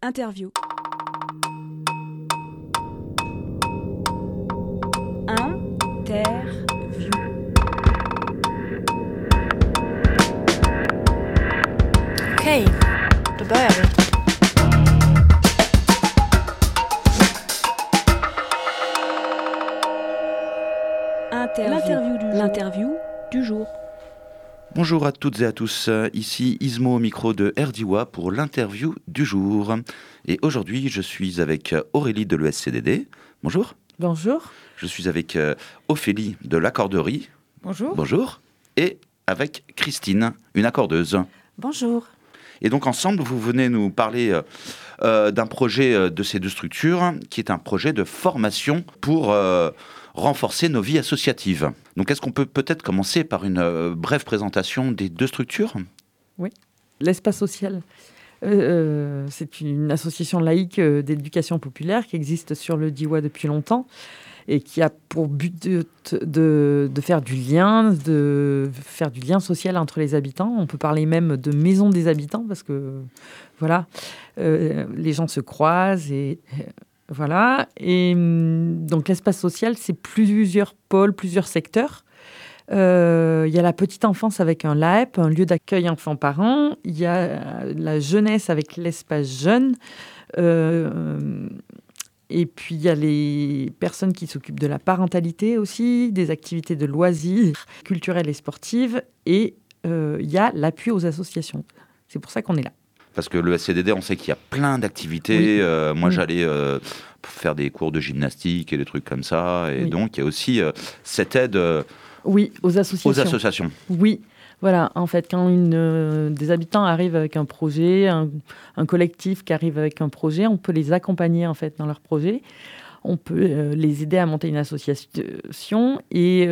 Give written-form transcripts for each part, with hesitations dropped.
Interview. Interview. Okej, då börjar vi. L'interview du jour. Bonjour à toutes et à tous, ici Ismo au micro de RDIWA pour l'interview du jour. Et aujourd'hui, je suis avec Aurélie de l'ESCDD. Bonjour. Bonjour. Je suis avec Ophélie de l'accorderie. Bonjour. Bonjour. Et avec Christine, une accordeuse. Bonjour. Et donc ensemble, vous venez nous parler d'un projet de ces deux structures, qui est un projet de formation pour renforcer nos vies associatives. Donc est-ce qu'on peut peut-être commencer par une brève présentation des deux structures ? Oui, l'Espace social. C'est une association laïque d'éducation populaire qui existe sur le Diois depuis longtemps et qui a pour but de faire du lien social entre les habitants. On peut parler même de maison des habitants parce que voilà, les gens se croisent et voilà. Et donc l'espace social, c'est plusieurs pôles, plusieurs secteurs. Il y a la petite enfance avec un LAEP, un lieu d'accueil enfants-parents. Il y a la jeunesse avec l'espace jeune. Et puis, il y a les personnes qui s'occupent de la parentalité aussi, des activités de loisirs culturelles et sportives. Et il y a l'appui aux associations. C'est pour ça qu'on est là. Parce que le SCDD, on sait qu'il y a plein d'activités. Oui. Moi, j'allais faire des cours de gymnastique et des trucs comme ça. Et donc, il y a aussi cette aide aux associations. Oui. Voilà, en fait, quand des habitants arrivent avec un projet, un collectif qui arrive avec un projet, on peut les accompagner en fait dans leur projet. On peut les aider à monter une association et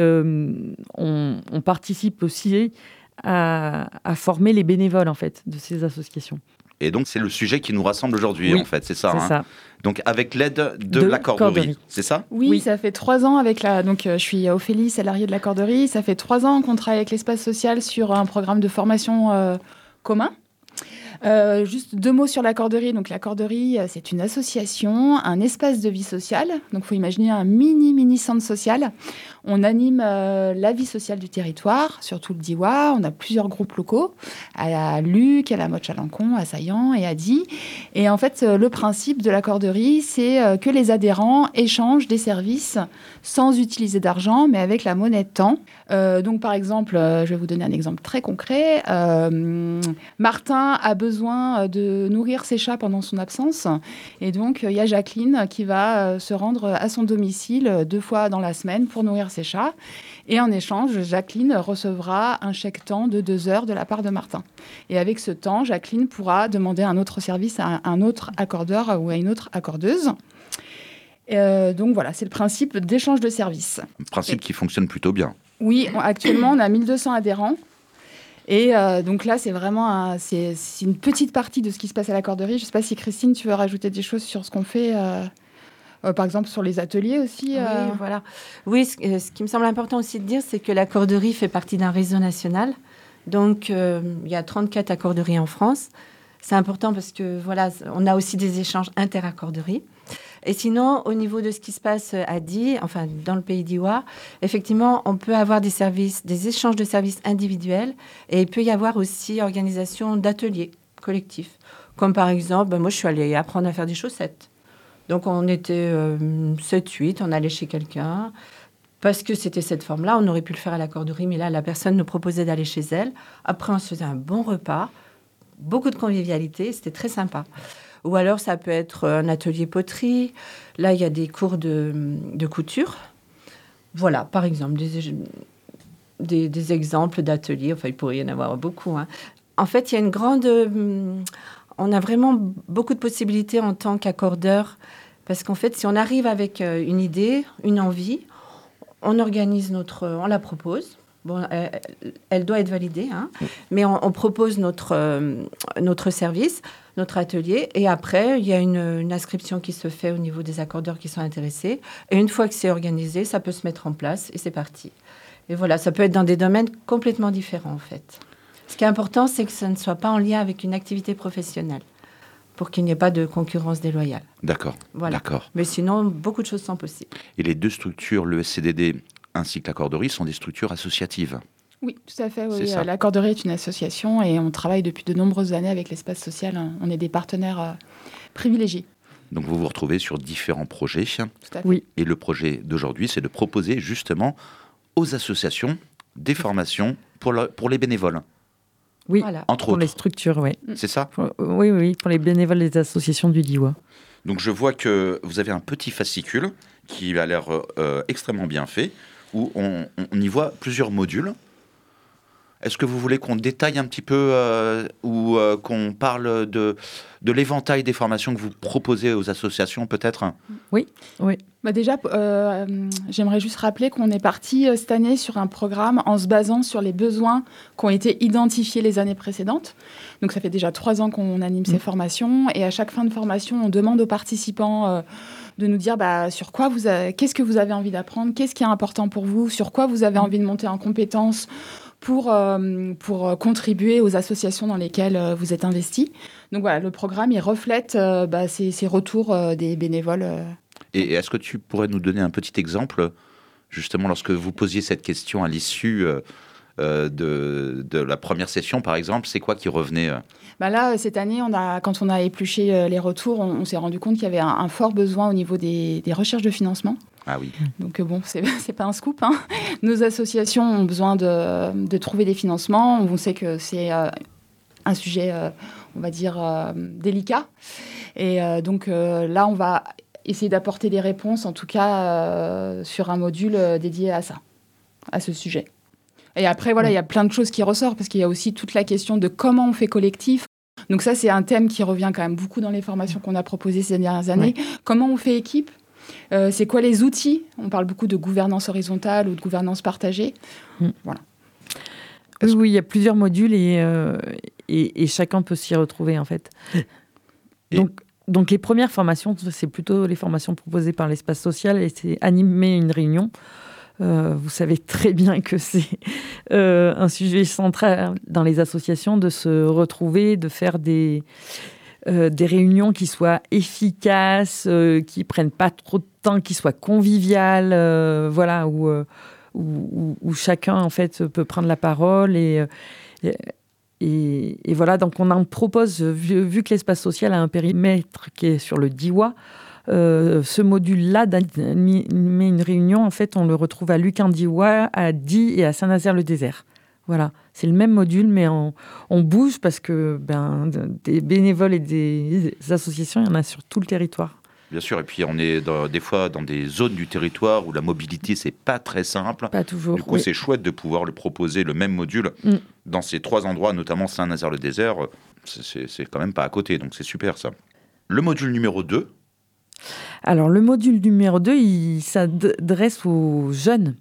on participe aussi à former les bénévoles en fait de ces associations. Et donc, c'est le sujet qui nous rassemble aujourd'hui, en fait, c'est ça. C'est ça. Donc, avec l'aide de l'accorderie, c'est ça ? Oui, ça fait 3 ans avec Donc, je suis Ophélie, salariée de l'accorderie. Ça fait 3 ans qu'on travaille avec l'espace social sur un programme de formation commun. Juste 2 mots sur l'accorderie. Donc, l'accorderie, c'est une association, un espace de vie sociale. Donc, il faut imaginer un mini centre social. On anime la vie sociale du territoire, surtout le Diois. On a plusieurs groupes locaux, à Luc, à la Motte-Chalancon, à Saillant et à Die. Et en fait, le principe de l'accorderie, c'est que les adhérents échangent des services sans utiliser d'argent, mais avec la monnaie de temps. Donc, par exemple, je vais vous donner un exemple très concret. Martin a besoin de nourrir ses chats pendant son absence. Et donc, il y a Jacqueline qui va se rendre à son domicile 2 fois dans la semaine pour nourrir ses chats. Et en échange, Jacqueline recevra un chèque temps de 2 heures de la part de Martin. Et avec ce temps, Jacqueline pourra demander un autre service à un autre accordeur ou à une autre accordeuse. Donc voilà, c'est le principe d'échange de services. Un principe qui fonctionne plutôt bien. Oui, actuellement, on a 1200 adhérents. Et donc là, c'est vraiment c'est une petite partie de ce qui se passe à l'accorderie. Je ne sais pas si Christine, tu veux rajouter des choses sur ce qu'on fait par exemple, sur les ateliers aussi. Oui, voilà. Oui, ce qui me semble important aussi de dire, c'est que l'accorderie fait partie d'un réseau national. Donc, il y a 34 accorderies en France. C'est important parce que, voilà, on a aussi des échanges inter-accorderies. Et sinon, au niveau de ce qui se passe à Die, enfin, dans le pays d'Iwa, effectivement, on peut avoir des échanges de services individuels et il peut y avoir aussi organisation d'ateliers collectifs. Comme par exemple, moi, je suis allée apprendre à faire des chaussettes. Donc, on était 7-8, on allait chez quelqu'un. Parce que c'était cette forme-là, on aurait pu le faire à l'accorderie, mais là, la personne nous proposait d'aller chez elle. Après, on se faisait un bon repas, beaucoup de convivialité, c'était très sympa. Ou alors, ça peut être un atelier poterie. Là, il y a des cours de couture. Voilà, par exemple, des exemples d'ateliers. Enfin, il pourrait y en avoir beaucoup. Hein. En fait, il y a une grande... on a vraiment beaucoup de possibilités en tant qu'accordeur. Parce qu'en fait, si on arrive avec une idée, une envie, on organise on la propose. Bon, elle doit être validée, hein, mais on propose notre service, notre atelier, et après, il y a une inscription qui se fait au niveau des accordeurs qui sont intéressés. Et une fois que c'est organisé, ça peut se mettre en place et c'est parti. Et voilà, ça peut être dans des domaines complètement différents, en fait. Ce qui est important, c'est que ça ne soit pas en lien avec une activité professionnelle. pour qu'il n'y ait pas de concurrence déloyale. D'accord. Voilà. D'accord. Mais sinon, beaucoup de choses sont possibles. Et les deux structures, le SCDD ainsi que la Corderie, sont des structures associatives. Oui, tout à fait. C'est Oui. ça. La Corderie est une association et on travaille depuis de nombreuses années avec l'espace social. On est des partenaires privilégiés. Donc vous vous retrouvez sur différents projets. Tout à fait. Oui. Et le projet d'aujourd'hui, c'est de proposer justement aux associations des formations pour les bénévoles, Oui, Voilà. entre pour les autres. structures, oui. C'est ça? Oui, pour les bénévoles des associations du DIWA. Donc je vois que vous avez un petit fascicule qui a l'air extrêmement bien fait, où on y voit plusieurs modules. Est-ce que vous voulez qu'on détaille un petit peu ou qu'on parle de l'éventail des formations que vous proposez aux associations peut-être? Oui. Déjà, j'aimerais juste rappeler qu'on est parti cette année sur un programme en se basant sur les besoins qui ont été identifiés les années précédentes. Donc ça fait déjà 3 ans qu'on anime ces formations et à chaque fin de formation, on demande aux participants de nous dire sur quoi qu'est-ce que vous avez envie d'apprendre, qu'est-ce qui est important pour vous, sur quoi vous avez envie de monter en compétences pour contribuer aux associations dans lesquelles vous êtes investis. Donc voilà, le programme, il reflète ces retours des bénévoles. Et est-ce que tu pourrais nous donner un petit exemple, justement, lorsque vous posiez cette question à l'issue de la première session, par exemple, c'est quoi qui revenait Là, cette année, quand on a épluché les retours, on s'est rendu compte qu'il y avait un fort besoin au niveau des recherches de financement. Ah oui. Donc c'est pas un scoop. Nos associations ont besoin de trouver des financements. On sait que c'est un sujet, on va dire, délicat. Et donc là, on va essayer d'apporter des réponses, en tout cas sur un module dédié à ça, à ce sujet. Et après, voilà, il y a plein de choses qui ressortent, parce qu'il y a aussi toute la question de comment on fait collectif. Donc ça, c'est un thème qui revient quand même beaucoup dans les formations qu'on a proposées ces dernières années. Ouais. Comment on fait équipe ? C'est quoi les outils ? On parle beaucoup de gouvernance horizontale ou de gouvernance partagée. Voilà. Oui, il y a plusieurs modules et chacun peut s'y retrouver, en fait. Donc les premières formations, c'est plutôt les formations proposées par l'espace social et c'est animer une réunion. Vous savez très bien que c'est un sujet central dans les associations de se retrouver, de faire des réunions qui soient efficaces, qui prennent pas trop de temps, qui soient conviviales, voilà, où chacun en fait peut prendre la parole et voilà. Donc on en propose, vu que l'espace social a un périmètre qui est sur le DIWA, ce module-là d'animer une réunion, en fait, on le retrouve à Luc-en-Diois, à Die et à Saint-Nazaire-le-Désert. Voilà, c'est le même module, mais on bouge parce que des bénévoles et des associations, il y en a sur tout le territoire. Bien sûr, et puis on est des fois dans des zones du territoire où la mobilité, c'est pas très simple. Pas toujours. Du coup, c'est chouette de pouvoir le proposer, le même module, dans ces 3 endroits, notamment Saint-Nazaire-le-Désert. C'est quand même pas à côté, donc c'est super ça. Le module numéro 2. Alors, le module numéro 2, il s'adresse aux jeunes.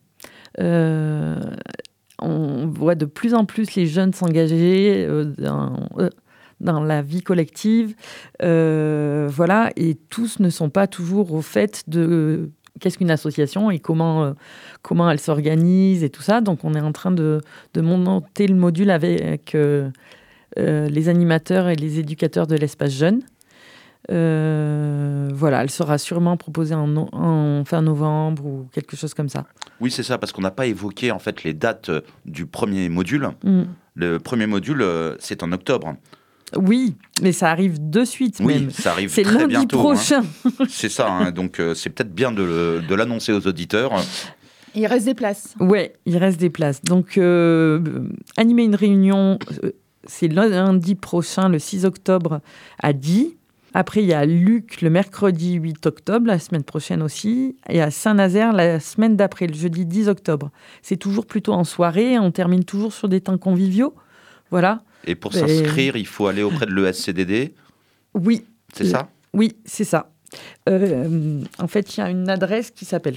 On voit de plus en plus les jeunes s'engager dans la vie collective. Voilà, et tous ne sont pas toujours au fait de qu'est-ce qu'une association et comment elle s'organise et tout ça. Donc, on est en train de monter le module avec les animateurs et les éducateurs de l'espace jeune. Voilà, elle sera sûrement proposée en fin novembre ou quelque chose comme ça. Oui, c'est ça, parce qu'on n'a pas évoqué en fait les dates du premier module. Le premier module, c'est en octobre. Oui, mais ça arrive de suite même. Oui, ça arrive c'est très lundi bientôt. Prochain. C'est ça, donc c'est peut-être bien de l'annoncer aux auditeurs. Il reste des places. Ouais, il reste des places. Donc, animer une réunion, c'est lundi prochain, le 6 octobre, à Die. Après, il y a Luc le mercredi 8 octobre, la semaine prochaine aussi, et à Saint-Nazaire la semaine d'après, le jeudi 10 octobre. C'est toujours plutôt en soirée, on termine toujours sur des temps conviviaux. Voilà. Et pour s'inscrire, il faut aller auprès de l'ESCDD ? Oui. C'est ça ? Oui, c'est ça. En fait, il y a une adresse qui s'appelle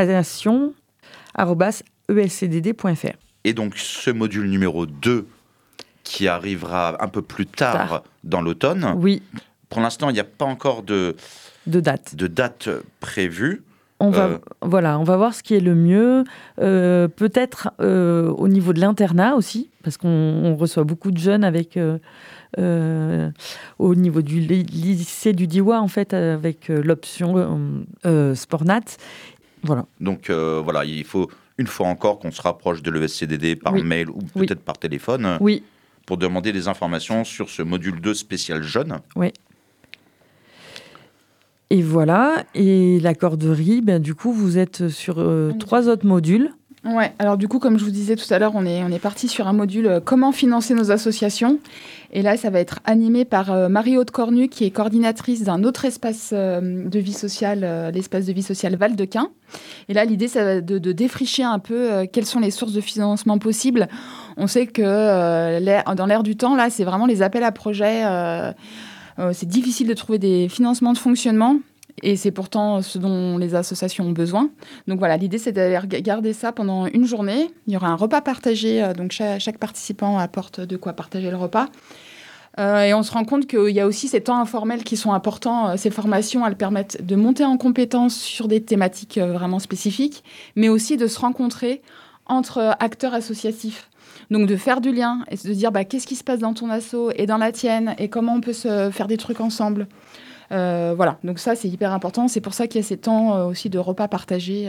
formation@escdd.fr. Et donc, ce module numéro 2, qui arrivera un peu plus tard. Dans l'automne. Oui. Pour l'instant, il n'y a pas encore de date prévue. On va voir ce qui est le mieux. Peut-être au niveau de l'internat aussi, parce qu'on reçoit beaucoup de jeunes avec au niveau du lycée du Diois, en fait, avec l'option Sportnat. Voilà. Donc il faut une fois encore qu'on se rapproche de l'ESCDD par mail ou peut-être par téléphone pour demander des informations sur ce module 2 spécial jeune. Oui. Et voilà, et la corderie, du coup, vous êtes sur 3 autres modules. Ouais, alors du coup, comme je vous disais tout à l'heure, on est parti sur un module comment financer nos associations. Et là, ça va être animé par Marie-Aude Cornu, qui est coordinatrice d'un autre espace de vie sociale, l'espace de vie sociale Val-de-Quin. Et là, l'idée, ça va de défricher un peu quelles sont les sources de financement possibles. On sait que dans l'air du temps, là, c'est vraiment les appels à projets. C'est difficile de trouver des financements de fonctionnement. Et c'est pourtant ce dont les associations ont besoin. Donc voilà, l'idée, c'est d'aller regarder ça pendant une journée. Il y aura un repas partagé, donc chaque participant apporte de quoi partager le repas. Et on se rend compte qu'il y a aussi ces temps informels qui sont importants. Ces formations, elles permettent de monter en compétences sur des thématiques vraiment spécifiques, mais aussi de se rencontrer entre acteurs associatifs. Donc de faire du lien et de dire qu'est-ce qui se passe dans ton asso et dans la tienne et comment on peut se faire des trucs ensemble. Voilà, donc ça c'est hyper important. C'est pour ça qu'il y a ces temps aussi de repas partagés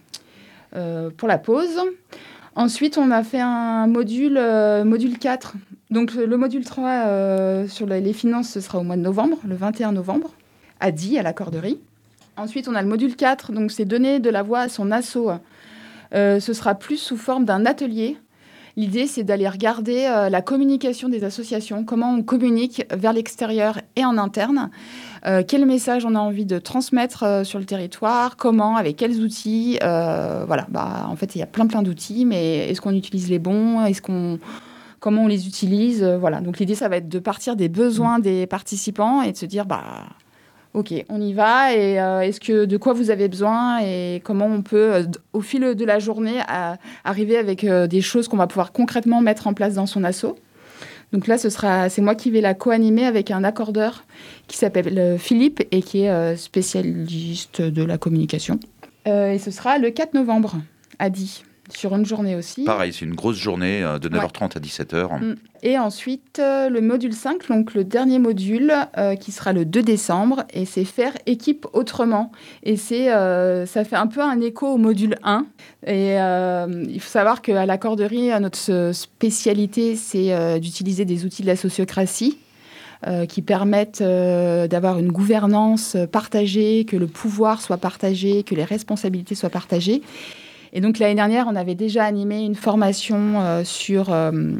pour la pause. Ensuite, on a fait un module 4. Donc le module 3 sur les finances, ce sera au mois de novembre, le 21 novembre, à Die, à la Corderie. Ensuite, on a le module 4, donc c'est donner de la voix à son asso. Ce sera plus sous forme d'un atelier. L'idée, c'est d'aller regarder la communication des associations, comment on communique vers l'extérieur et en interne, quel message on a envie de transmettre sur le territoire, comment, avec quels outils. En fait, il y a plein d'outils, mais est-ce qu'on utilise les bons ? Comment on les utilise ? Voilà. Donc l'idée, ça va être de partir des besoins des participants et de se dire, ok, on y va. Et de quoi vous avez besoin et comment on peut, au fil de la journée, arriver avec des choses qu'on va pouvoir concrètement mettre en place dans son asso. Donc là, c'est moi qui vais la co-animer avec un accordeur qui s'appelle Philippe et qui est spécialiste de la communication. Et ce sera le 4 novembre à Die, sur une journée aussi. Pareil, c'est une grosse journée de 9h30 à 17h. Et ensuite, le module 5, donc le dernier module, qui sera le 2 décembre, et c'est faire équipe autrement. Et ça fait un peu un écho au module 1. Et il faut savoir qu'à la Corderie, notre spécialité, c'est d'utiliser des outils de la sociocratie qui permettent d'avoir une gouvernance partagée, que le pouvoir soit partagé, que les responsabilités soient partagées. Et donc, l'année dernière, on avait déjà animé une formation sur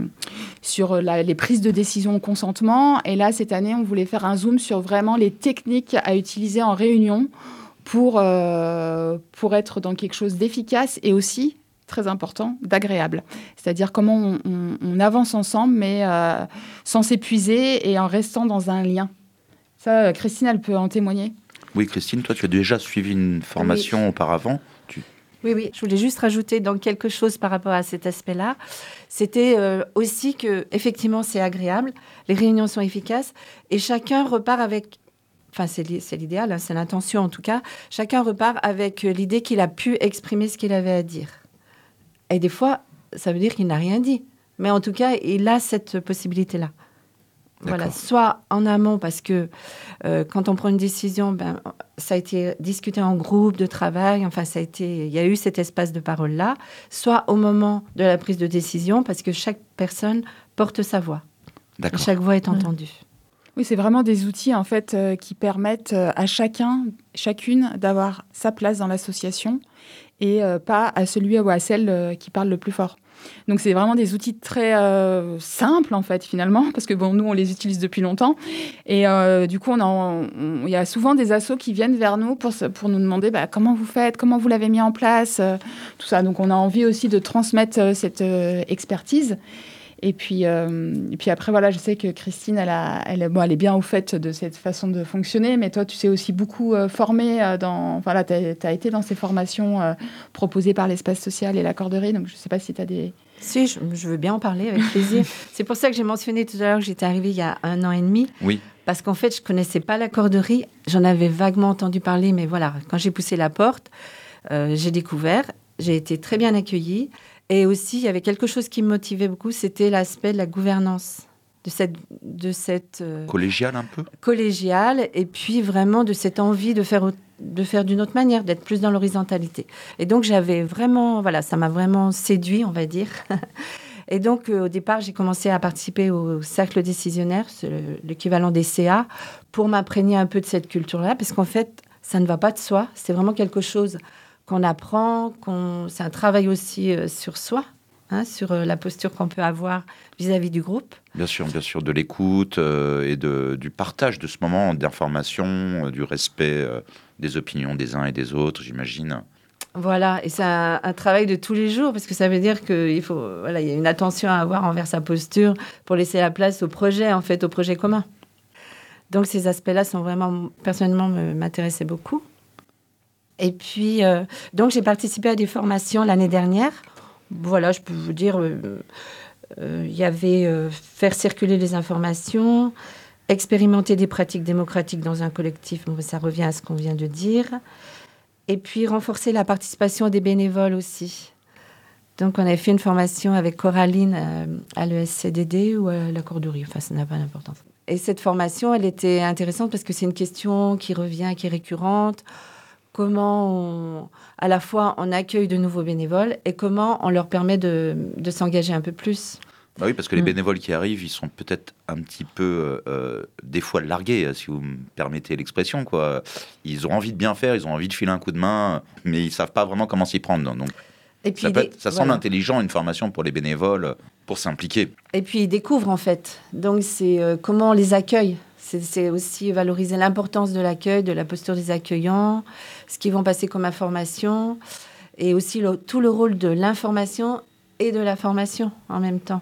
les prises de décision au consentement. Et là, cette année, on voulait faire un zoom sur vraiment les techniques à utiliser en réunion pour être dans quelque chose d'efficace et aussi, très important, d'agréable. C'est-à-dire comment on avance ensemble, mais sans s'épuiser et en restant dans un lien. Ça, Christine, elle peut en témoigner. Oui, Christine, toi, tu as déjà suivi une formation auparavant. Oui, je voulais juste rajouter donc quelque chose par rapport à cet aspect-là. C'était aussi que, effectivement, c'est agréable, les réunions sont efficaces et chacun repart avec, enfin c'est l'idéal, c'est l'intention en tout cas, chacun repart avec l'idée qu'il a pu exprimer ce qu'il avait à dire. Et des fois, ça veut dire qu'il n'a rien dit, mais en tout cas, il a cette possibilité-là. D'accord. Voilà, soit en amont, parce que quand on prend une décision, ça a été discuté en groupe de travail, enfin, il y a eu cet espace de parole-là, soit au moment de la prise de décision, parce que chaque personne porte sa voix. D'accord. Chaque voix est entendue. Oui, c'est vraiment des outils, en fait, qui permettent à chacune d'avoir sa place dans l'association et pas à celui ou à celle qui parle le plus fort. Donc, c'est vraiment des outils très simples, en fait, finalement, parce que, nous, on les utilise depuis longtemps. Et du coup, il y a souvent des assos qui viennent vers nous pour nous demander comment vous faites, comment vous l'avez mis en place, tout ça. Donc, on a envie aussi de transmettre cette expertise. Et puis après, voilà, je sais que Christine, elle est bien au fait de cette façon de fonctionner, mais toi, tu sais aussi beaucoup former tu as été dans ces formations proposées par l'espace social et la Corderie, donc je ne sais pas si tu as des... Si, je veux bien en parler avec plaisir. C'est pour ça que j'ai mentionné tout à l'heure que j'étais arrivée il y a 1 an et demi. Oui. parce qu'en fait, je connaissais pas la corderie. J'en avais vaguement entendu parler, mais voilà, quand j'ai poussé la porte, j'ai découvert. J'ai été très bien accueillie. Et aussi, il y avait quelque chose qui me motivait beaucoup, c'était l'aspect de la gouvernance, de cette Collégial un peu. collégiale, et puis vraiment de cette envie de faire d'une autre manière, d'être plus dans l'horizontalité. Et donc, j'avais vraiment, voilà, ça m'a vraiment séduit, on va dire. Et donc, au départ, j'ai commencé à participer au cercle décisionnaire, c'est l'équivalent des CA, pour m'imprégner un peu de cette culture-là, parce qu'en fait, ça ne va pas de soi. C'est vraiment quelque chose qu'on apprend, c'est un travail aussi sur soi, sur la posture qu'on peut avoir vis-à-vis du groupe. Bien sûr, de l'écoute et du partage de ce moment d'information, du respect des opinions des uns et des autres, j'imagine. Voilà, et c'est un travail de tous les jours, parce que ça veut dire qu'il faut, voilà, il y a une attention à avoir envers sa posture pour laisser la place au projet, en fait, au projet commun. Donc ces aspects-là sont vraiment, personnellement, m'intéressaient beaucoup. Et puis, donc j'ai participé à des formations l'année dernière. Voilà, je peux vous dire, il y avait faire circuler les informations, expérimenter des pratiques démocratiques dans un collectif, ça revient à ce qu'on vient de dire. Et puis, renforcer la participation des bénévoles aussi. Donc, on avait fait une formation avec Coraline à l'ESCDD ou à la Corderie. Enfin, ça n'a pas d'importance. Et cette formation, elle était intéressante parce que c'est une question qui revient, qui est récurrente. Comment, à la fois, on accueille de nouveaux bénévoles et comment on leur permet de s'engager un peu plus. Bah oui, parce que les bénévoles qui arrivent, ils sont peut-être un petit peu, des fois, largués, si vous me permettez l'expression, quoi. Ils ont envie de bien faire, ils ont envie de filer un coup de main, mais ils ne savent pas vraiment comment s'y prendre. Donc, et puis, ça semble intelligent, une formation pour les bénévoles, pour s'impliquer. Et puis, ils découvrent, en fait. Donc, c'est comment on les accueille. C'est aussi valoriser l'importance de l'accueil, de la posture des accueillants, ce qu'ils vont passer comme information, et aussi tout le rôle de l'information et de la formation en même temps.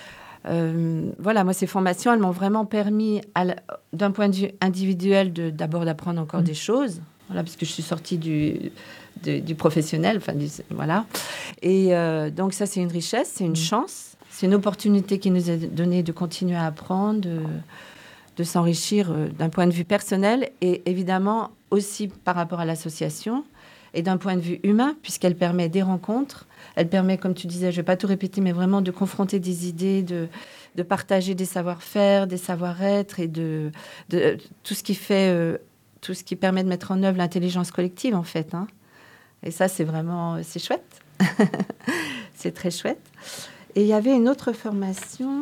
Voilà, moi, ces formations, elles m'ont vraiment permis, d'un point de vue individuel, d'abord d'apprendre encore des choses, voilà, parce que je suis sortie du professionnel, enfin, voilà. Et donc, ça, c'est une richesse, c'est une chance, c'est une opportunité qui nous est donnée de continuer à apprendre, de s'enrichir d'un point de vue personnel et évidemment aussi par rapport à l'association et d'un point de vue humain, puisqu'elle permet des rencontres. Elle permet, comme tu disais, je ne vais pas tout répéter, mais vraiment de confronter des idées, de partager des savoir-faire, des savoir-être et de tout ce qui fait, tout ce qui permet de mettre en œuvre l'intelligence collective, en fait. Et ça, c'est vraiment, c'est chouette. C'est très chouette. Et il y avait une autre formation.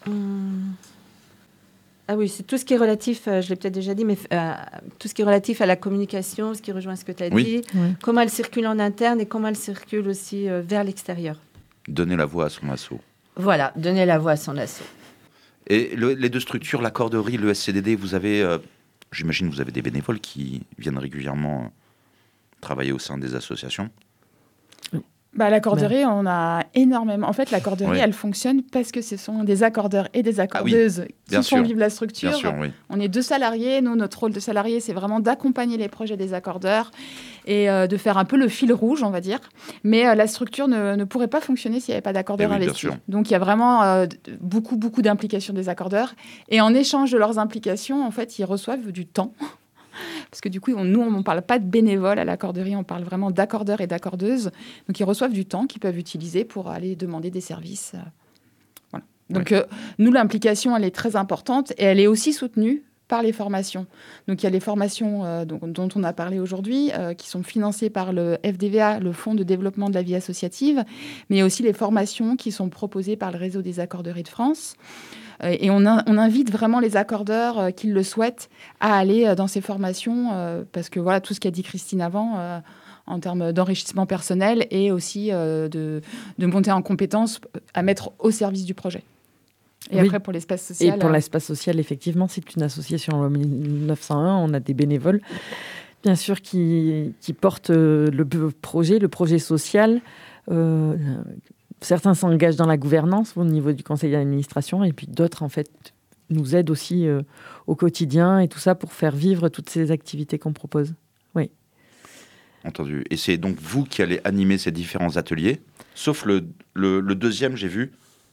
Ah oui, c'est tout ce qui est relatif, je l'ai peut-être déjà dit, mais tout ce qui est relatif à la communication, ce qui rejoint ce que tu as dit, comment elle circule en interne et comment elle circule aussi vers l'extérieur. Donner la voix à son asso. Voilà, donner la voix à son asso. Et les deux structures, la Corderie, le SCDD, vous avez, j'imagine, vous avez des bénévoles qui viennent régulièrement travailler au sein des associations. La corderie, on a énormément. En fait, la corderie, elle fonctionne parce que ce sont des accordeurs et des accordeuses qui font vivre la structure. Bien sûr, On est 2 salariés. Nous, notre rôle de salarié, c'est vraiment d'accompagner les projets des accordeurs et de faire un peu le fil rouge, on va dire. Mais la structure ne pourrait pas fonctionner s'il n'y avait pas d'accordeurs investis. Donc, il y a vraiment beaucoup d'implications des accordeurs. Et en échange de leurs implications, en fait, ils reçoivent du temps. Parce que du coup, nous, on ne parle pas de bénévoles à la corderie, on parle vraiment d'accordeurs et d'accordeuses. Donc, ils reçoivent du temps qu'ils peuvent utiliser pour aller demander des services. Voilà. Donc, nous, l'implication, elle est très importante et elle est aussi soutenue par les formations. Donc, il y a les formations dont on a parlé aujourd'hui, qui sont financées par le FDVA, le Fonds de développement de la vie associative, mais il y a aussi les formations qui sont proposées par le réseau des accorderies de France. Et on invite vraiment les accordeurs qui le souhaitent à aller dans ces formations parce que voilà, tout ce qu'a dit Christine avant en termes d'enrichissement personnel et aussi de monter en compétences à mettre au service du projet. Et après, pour l'espace social... Et pour l'espace social, effectivement, c'est une association en loi 1901. On a des bénévoles, bien sûr, qui portent le projet social. Certains s'engagent dans la gouvernance au niveau du conseil d'administration et puis d'autres, en fait, nous aident aussi au quotidien et tout ça pour faire vivre toutes ces activités qu'on propose. Oui. Entendu. Et c'est donc vous qui allez animer ces différents ateliers, sauf le deuxième, j'ai vu,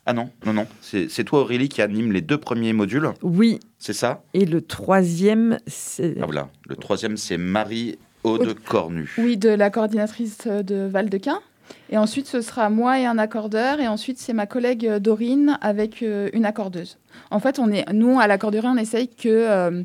Ah non. C'est toi, Aurélie, qui anime les 2 premiers modules. Oui. C'est ça? Et le 3e, c'est... Ah voilà. Le 3e, c'est Marie-Aude Cornu. Oui, de la coordinatrice de Val-de-Quin. Et ensuite, ce sera moi et un accordeur. Et ensuite, c'est ma collègue Dorine avec une accordeuse. En fait, nous, à l'accorderie, on essaye que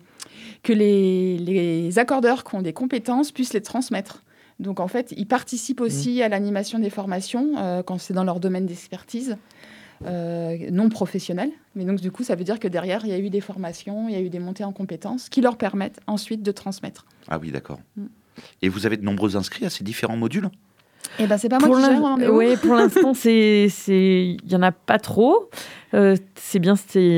les accordeurs qui ont des compétences puissent les transmettre. Donc, en fait, ils participent aussi à l'animation des formations quand c'est dans leur domaine d'expertise. Non professionnels. Mais donc, du coup, ça veut dire que derrière, il y a eu des formations, il y a eu des montées en compétences qui leur permettent ensuite de transmettre. Ah oui, d'accord. Et vous avez de nombreux inscrits à ces différents modules? Eh ben, c'est pas moi qui gère. Oui, pour l'instant, il y en a pas trop. C'est bien,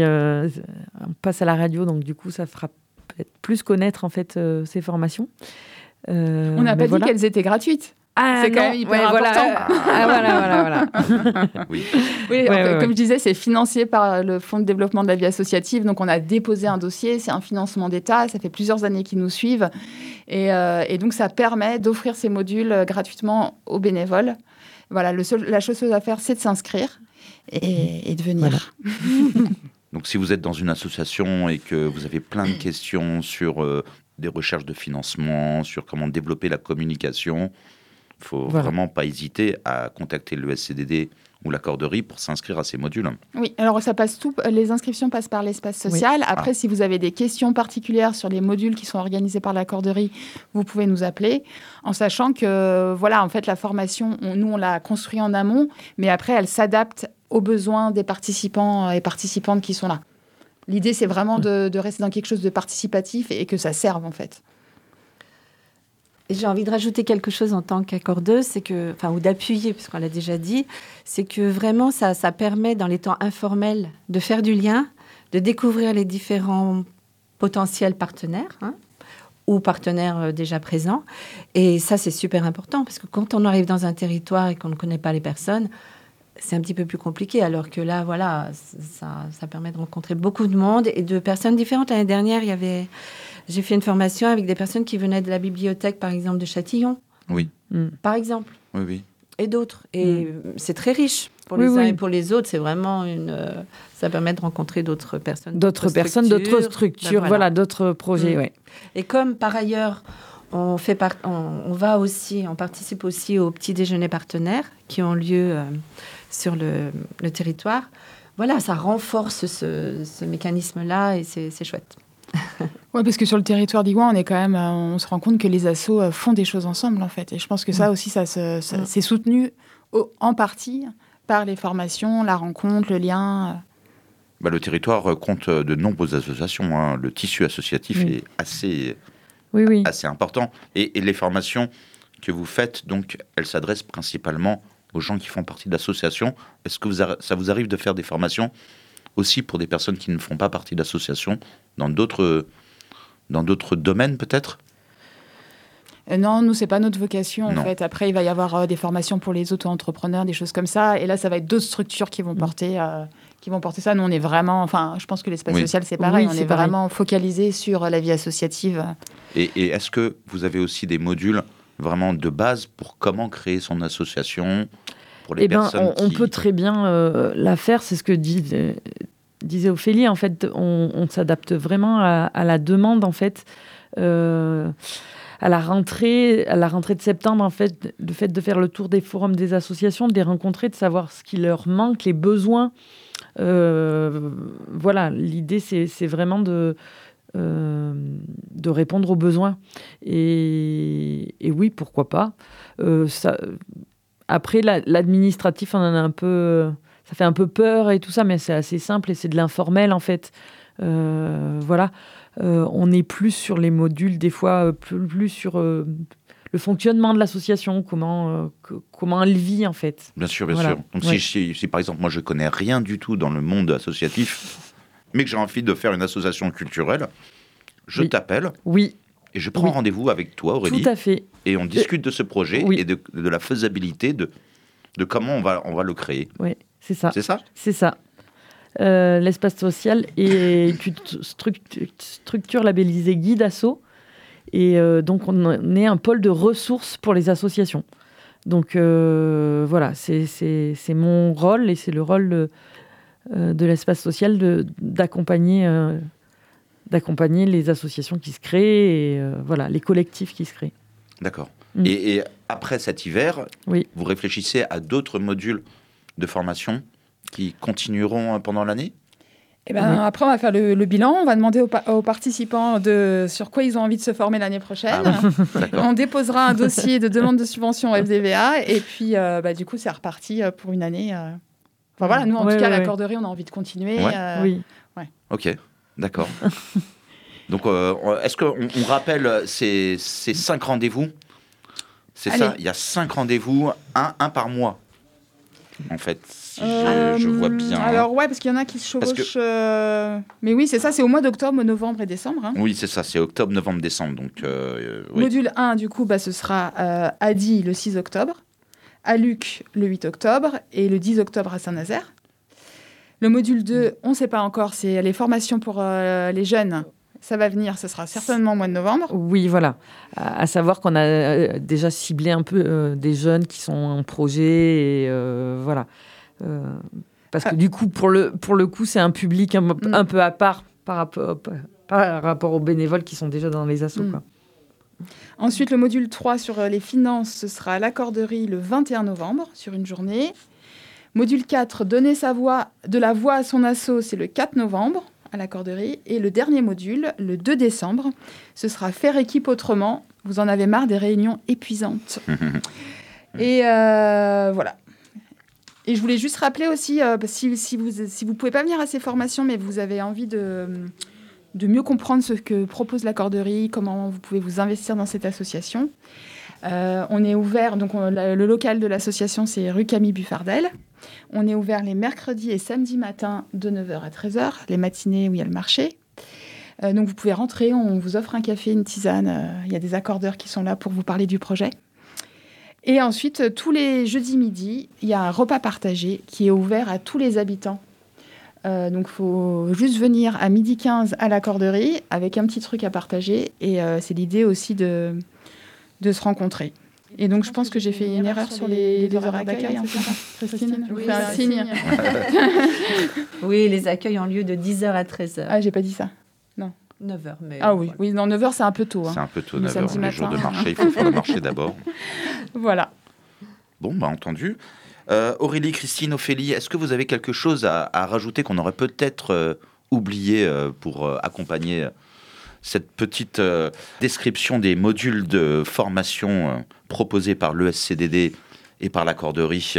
on passe à la radio, donc du coup, ça fera peut-être plus connaître en fait ces formations. On n'a pas dit qu'elles étaient gratuites. C'est quand même hyper important. Voilà. Oui, comme je disais, c'est financé par le Fonds de développement de la vie associative. Donc, on a déposé un dossier. C'est un financement d'État. Ça fait plusieurs années qu'ils nous suivent. Et donc, ça permet d'offrir ces modules gratuitement aux bénévoles. Voilà, la chose à faire, c'est de s'inscrire et de venir. Voilà. Donc, si vous êtes dans une association et que vous avez plein de questions sur des recherches de financement, sur comment développer la communication... Il ne faut vraiment pas hésiter à contacter le SCDD ou l'accorderie pour s'inscrire à ces modules. Oui, alors les inscriptions passent par l'espace social. Oui. Après, si vous avez des questions particulières sur les modules qui sont organisés par l'accorderie, vous pouvez nous appeler, en sachant que, en fait, la formation, nous, on l'a construite en amont, mais après, elle s'adapte aux besoins des participants et participantes qui sont là. L'idée, c'est vraiment de rester dans quelque chose de participatif et que ça serve, en fait. J'ai envie de rajouter quelque chose en tant qu'accordeuse, ou d'appuyer, puisqu'on l'a déjà dit, c'est que vraiment, ça permet, dans les temps informels, de faire du lien, de découvrir les différents potentiels partenaires, ou partenaires déjà présents. Et ça, c'est super important, parce que quand on arrive dans un territoire et qu'on ne connaît pas les personnes, c'est un petit peu plus compliqué, alors que là, ça permet de rencontrer beaucoup de monde et de personnes différentes. L'année dernière, j'ai fait une formation avec des personnes qui venaient de la bibliothèque, par exemple, de Châtillon. Oui. Par exemple. Oui. Et d'autres. Et c'est très riche pour les uns et pour les autres. C'est vraiment ça permet de rencontrer d'autres personnes. D'autres structures, d'autres projets, oui. Et comme, par ailleurs, on participe aussi aux petits déjeuners partenaires qui ont lieu sur le territoire. Voilà, ça renforce ce mécanisme-là et c'est chouette. Oui, parce que sur le territoire d'Igoin, on se rend compte que les assos font des choses ensemble, en fait. Et je pense que ça aussi, c'est soutenu en partie par les formations, la rencontre, le lien. Le territoire compte de nombreuses associations. Le tissu associatif est assez important. Et les formations que vous faites, donc, elles s'adressent principalement aux gens qui font partie de l'association. Est-ce que ça vous arrive de faire des formations aussi pour des personnes qui ne font pas partie d'associations, dans d'autres domaines peut-être? Non, nous, c'est pas notre vocation, en fait. Après, il va y avoir des formations pour les auto-entrepreneurs, des choses comme ça. Et là, ça va être d'autres structures qui vont porter ça. Nous, on est vraiment... je pense que l'espace social, c'est pareil. On est vraiment focalisé sur la vie associative. Et est-ce que vous avez aussi des modules vraiment de base pour comment créer son association pour les personnes on peut très bien la faire. C'est ce que disait Ophélie. En fait, on s'adapte vraiment à la demande, en fait. À la rentrée de septembre, en fait, le fait de faire le tour des forums des associations, de les rencontrer, de savoir ce qui leur manque, les besoins. L'idée, c'est vraiment de répondre aux besoins. Et oui, pourquoi pas. Après, l'administratif, on en a un peu... Ça fait un peu peur et tout ça, mais c'est assez simple et c'est de l'informel, en fait. On est plus sur les modules, des fois, plus sur le fonctionnement de l'association, comment elle vit, en fait. Bien sûr. Donc, si, par exemple, moi, je connais rien du tout dans le monde associatif, mais que j'ai envie de faire une association culturelle, je t'appelle. Oui. Et je prends rendez-vous avec toi, Aurélie. Tout à fait. Et on discute de ce projet et de la faisabilité de comment on va le créer. Oui, c'est ça. C'est ça ? C'est ça. L'espace social est une structure labellisée Guide Asso. Et donc, on est un pôle de ressources pour les associations. Donc, c'est mon rôle et c'est le rôle de l'espace social d'accompagner les associations qui se créent et voilà, les collectifs qui se créent. D'accord. Et après cet hiver, vous réfléchissez à d'autres modules de formation qui continueront pendant l'année ? Après, on va faire le bilan. On va demander aux participants sur quoi ils ont envie de se former l'année prochaine. On déposera un dossier de demande de subvention au FDVA. Et puis, du coup, c'est reparti pour une année. Enfin, voilà, nous, en tout cas, à la Corderie, on a envie de continuer. Oui. Ok, d'accord. Donc, est-ce qu'on rappelle ces 5 rendez-vous ? C'est ça, il y a 5 rendez-vous, un par mois, en fait, si je vois bien. Alors, parce qu'il y en a qui se chevauchent. Mais oui, c'est ça, c'est au mois d'octobre, novembre et décembre. Hein. Oui, c'est ça, c'est octobre, novembre, décembre. Donc, Module 1, du coup, ce sera à Die le 6 octobre, à Luc le 8 octobre et le 10 octobre à Saint-Nazaire. Le module 2, on ne sait pas encore, c'est les formations pour les jeunes. Ça va venir, ce sera certainement au mois de novembre. Oui, voilà. À savoir qu'on a déjà ciblé un peu des jeunes qui sont en projet. Et voilà. Parce que du coup, pour le coup, c'est un public un peu à part par rapport aux bénévoles qui sont déjà dans les assos. Quoi. Ensuite, le module 3 sur les finances, ce sera à la Corderie le 21 novembre, sur une journée. Module 4, donner de la voix à son asso, c'est le 4 novembre. À la Corderie. Et le dernier module, le 2 décembre, ce sera faire équipe autrement. Vous en avez marre des réunions épuisantes. Et voilà. Et je voulais juste rappeler aussi, si vous pouvez pas venir à ces formations, mais vous avez envie de mieux comprendre ce que propose la Corderie, comment vous pouvez vous investir dans cette association. On est ouvert, donc le local de l'association, c'est rue Camille Buffardel. On est ouvert les mercredis et samedis matins de 9h à 13h, les matinées où il y a le marché. Donc vous pouvez rentrer, on vous offre un café, une tisane. Il y a des accordeurs qui sont là pour vous parler du projet. Et ensuite, tous les jeudis midi, il y a un repas partagé qui est ouvert à tous les habitants. Donc il faut juste venir à 12h15 à la Corderie avec un petit truc à partager. Et c'est l'idée aussi de se rencontrer. Et donc, je pense que j'ai fait une erreur sur les horaires d'accueil. Christine, je vous fais un signe. Oui, les accueils ont lieu de 10h à 13h. Ah, j'ai pas dit ça. Non. 9h, mais... Ah oui, oui, non, 9h, c'est un peu tôt. Hein. C'est un peu tôt, 9h. Les jours de marché, il faut faire le marché d'abord. Voilà. Bon, entendu. Aurélie, Christine, Ophélie, est-ce que vous avez quelque chose à rajouter qu'on aurait peut-être oublié pour accompagner cette petite description des modules de formation proposés par l'ESCDD et par la Corderie?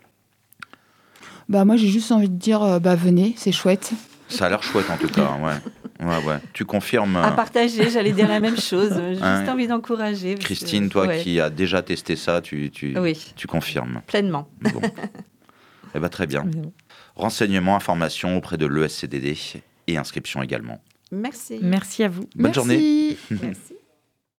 Moi, j'ai juste envie de dire, venez, c'est chouette. Ça a l'air chouette, en tout cas. Ouais. Tu confirmes À partager, j'allais dire la même chose. J'ai juste envie d'encourager. Christine, toi qui as déjà testé ça, tu confirmes? Pleinement. Bon. Très bien. Renseignements, informations auprès de l'ESCDD et inscription également. Merci. Merci à vous. Bonne journée. Merci.